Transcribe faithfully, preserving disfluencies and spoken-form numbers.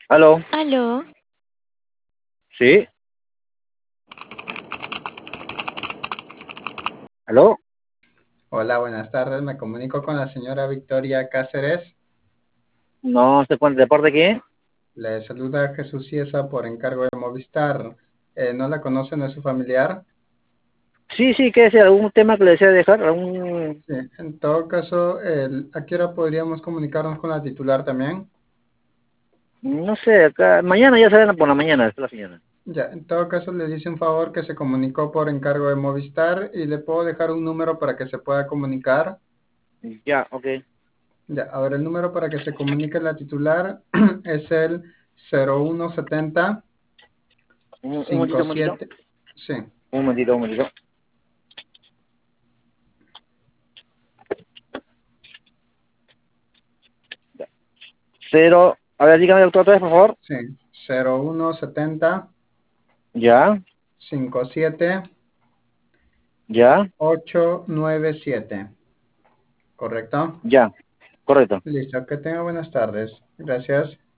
Aló, Aló, sí, aló. Hola, buenas tardes. Me comunico con la señora Victoria Cáceres. No se cuenta de parte de quién. Le saluda Jesús Ciesa por encargo de Movistar. Eh, ¿no la conoce? ¿No es su familiar? Sí, sí, ¿qué desea? ¿Algún tema que le desea dejar? ¿Algún... Sí. En todo caso, el- ¿a qué hora podríamos comunicarnos con la titular también? No sé, acá, mañana ya salen por la mañana, es la mañana. Ya, en todo caso le dice un favor que se comunicó por encargo de Movistar y le puedo dejar un número para que se pueda comunicar. Ya, ok. Ya, ahora el número para que se comunique la titular es el cero uno setenta Un, un momentito, un momentito. siete. Sí, Un momentito, un momentito. Ya. Cero, a ver, dígame doctor otra vez, por favor. sí, cero uno setenta Ya, cincuenta y siete ya, ochocientos noventa y siete. ¿Correcto? ya, correcto. Listo, que tenga buenas tardes. Gracias.